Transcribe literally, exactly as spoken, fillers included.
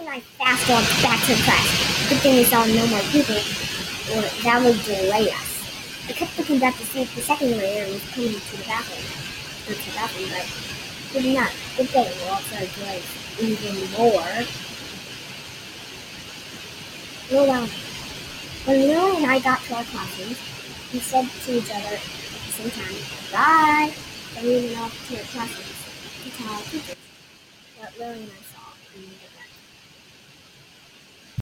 and I fast walked back to the class. Good thing we saw no more people, or that would delay us. I kept looking back to see if the second grader was coming to the bathroom. Or to the bathroom, but he did not. Good thing we all started to like even more. Well, well, when Lily and I got to our classrooms, we said to each other at the same time, bye, then we went off to our classrooms to tell our teachers what Lily and I saw in the